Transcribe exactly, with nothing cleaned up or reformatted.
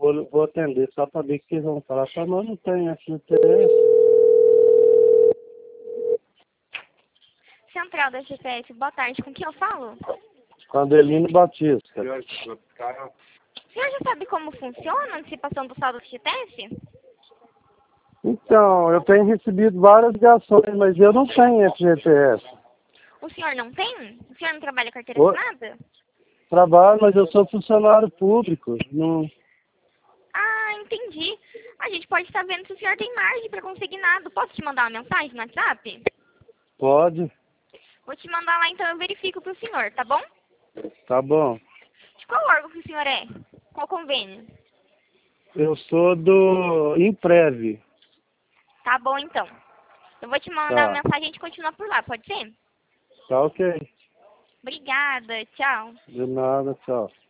vou, vou atender só para ver o que eles vão falar. Só nós não tem F G T S. Central da G P S, boa tarde. Com quem eu falo? Com Adelino Batista. O senhor já sabe como funciona a antecipação do saldo do G T S? Então, eu tenho recebido várias ligações, mas eu não tenho F G T S. O senhor não tem? O senhor não trabalha carteira Ô, assinada? trabalho, mas eu sou funcionário público. Não... Ah, entendi. A gente pode estar vendo se o senhor tem margem para conseguir nada. Posso te mandar uma mensagem no WhatsApp? Pode? Vou te mandar lá, então eu verifico para o senhor, tá bom? Tá bom. De qual órgão que o senhor é? Qual convênio? Eu sou do Imprev. Tá bom, então. Eu vou te mandar uma Tá. mensagem e a gente continua por lá, pode ser? Tá ok. Obrigada, tchau. De nada, tchau.